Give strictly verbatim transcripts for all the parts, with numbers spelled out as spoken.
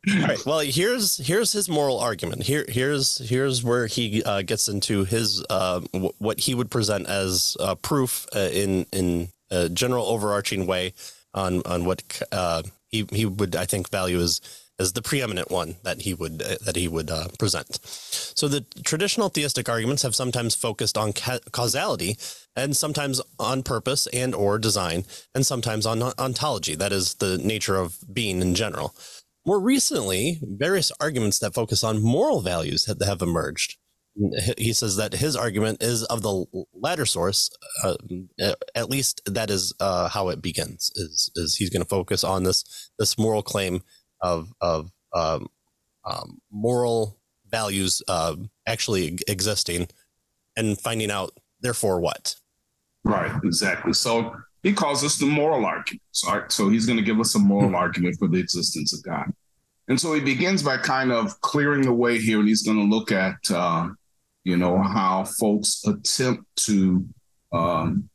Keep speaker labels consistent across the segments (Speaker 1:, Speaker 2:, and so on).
Speaker 1: All right. Well, here's here's his moral argument. Here here's here's where he uh, gets into his uh, w- what he would present as uh, proof uh, in in a general overarching way on on what uh, he he would, I think, value as as the preeminent one that he would uh, that he would uh, present. So the traditional theistic arguments have sometimes focused on ca- causality, and sometimes on purpose and or design, and sometimes on ontology. That is the nature of being in general. More recently, various arguments that focus on moral values have, have emerged. He says that his argument is of the latter source. Uh, at least that is uh, how it begins. Is is he's going to focus on this this moral claim of of um, um, moral values uh, actually existing, and finding out therefore what.
Speaker 2: Right, exactly. So he calls this the moral arguments. Right? So he's going to give us a moral hmm. argument for the existence of God. And so he begins by kind of clearing the way here, and he's going to look at, uh, you know, how folks attempt to um,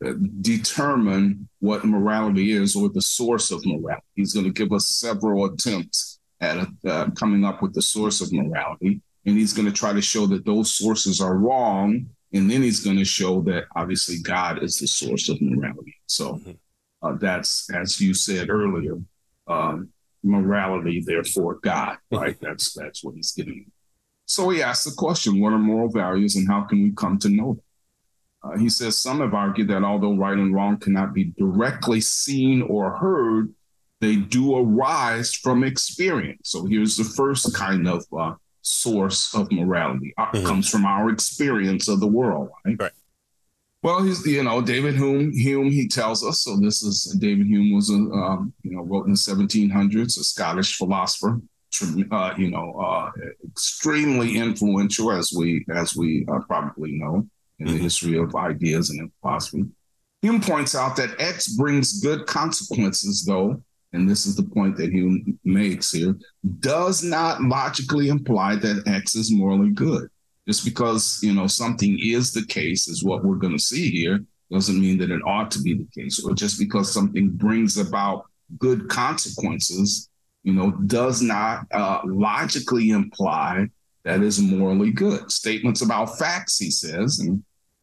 Speaker 2: determine what morality is or the source of morality. He's going to give us several attempts at uh, coming up with the source of morality, and he's going to try to show that those sources are wrong. And then he's going to show that obviously God is the source of morality. So uh, that's, as you said earlier, um, morality, therefore God, right? That's that's what he's getting. So he asks the question, what are moral values and how can we come to know them? Uh, he says some have argued that although right and wrong cannot be directly seen or heard, they do arise from experience. So here's the first kind of uh, source of morality. It mm-hmm. comes from our experience of the world, right?
Speaker 1: Right.
Speaker 2: Well, he's, you know, David Hume, Hume, he tells us, so this is, David Hume was, a, um, you know, wrote in the seventeen hundreds, a Scottish philosopher, uh, you know, uh, extremely influential, as we, as we uh, probably know, in mm-hmm. the history of ideas and in philosophy. Hume points out that X brings good consequences, though, and this is the point that Hume makes here, does not logically imply that X is morally good. Just because, you know, something is the case is what we're going to see here doesn't mean that it ought to be the case. Or just because something brings about good consequences, you know, does not uh, logically imply that is morally good. Statements about facts, he says, and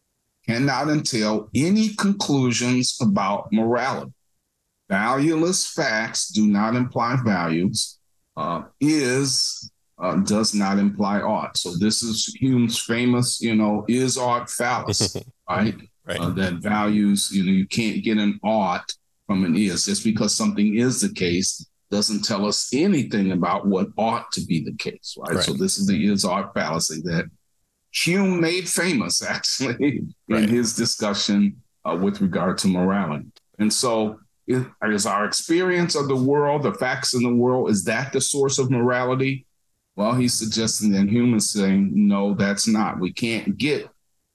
Speaker 2: cannot entail any conclusions about morality. Valueless facts do not imply values, uh, is Uh, does not imply ought. So this is Hume's famous, you know, is ought fallacy, right?
Speaker 1: right.
Speaker 2: Uh, that values, you know, you can't get an ought from an is. Just because something is the case doesn't tell us anything about what ought to be the case, right? right. So this is the is ought fallacy that Hume made famous, actually, right. in his discussion uh, with regard to morality. And so is, is our experience of the world, the facts in the world, is that the source of morality? Well, he's suggesting that Hume is saying, no, that's not. We can't get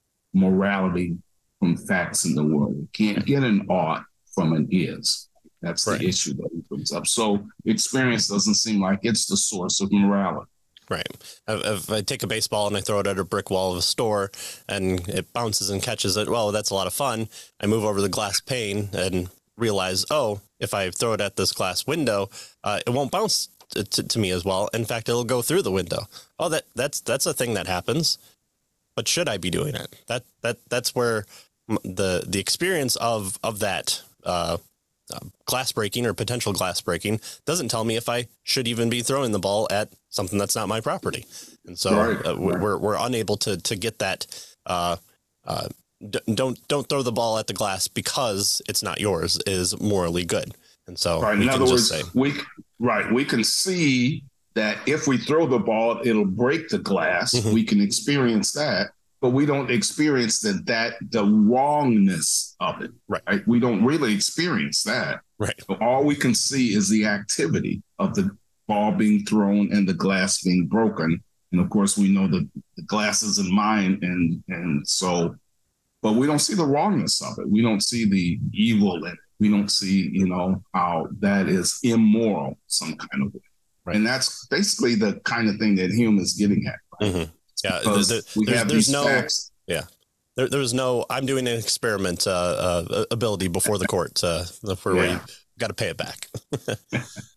Speaker 2: morality from facts in the world. We can't get an ought from an is. That's right. the issue that he brings up. So experience doesn't seem like it's the source of morality.
Speaker 1: Right. If I take a baseball and I throw it at a brick wall of a store and it bounces and catches it, well, that's a lot of fun. I move over the glass pane and realize, oh, if I throw it at this glass window, uh, it won't bounce To, to me as well. In fact, it'll go through the window. Oh, that that's that's a thing that happens. But should I be doing it? That that that's where the the experience of of that uh, uh, glass breaking or potential glass breaking doesn't tell me if I should even be throwing the ball at something that's not my property. And so right, uh, right. we're we're unable to to get that. Uh, uh, d- don't don't throw the ball at the glass because it's not yours is morally good. And so
Speaker 2: right. in other words, say, we right we can see that if we throw the ball, it'll break the glass. Mm-hmm. We can experience that, but we don't experience that that the wrongness of it.
Speaker 1: Right.
Speaker 2: right? We don't really experience that.
Speaker 1: Right.
Speaker 2: So all we can see is the activity of the ball being thrown and the glass being broken. And of course, we know that the glass isn't mine, and and so, but we don't see the wrongness of it. We don't see the evil in it. We don't see, you know, how that is immoral some kind of way. Right. And that's basically the kind of thing that Hume is getting at. Right?
Speaker 1: Mm-hmm. Yeah. The, the,
Speaker 2: we
Speaker 1: there's,
Speaker 2: have
Speaker 1: there's
Speaker 2: these
Speaker 1: no,
Speaker 2: facts.
Speaker 1: Yeah. There, there's no, I'm doing an experiment uh, uh, ability before the court uh, where yeah. you got to pay it back.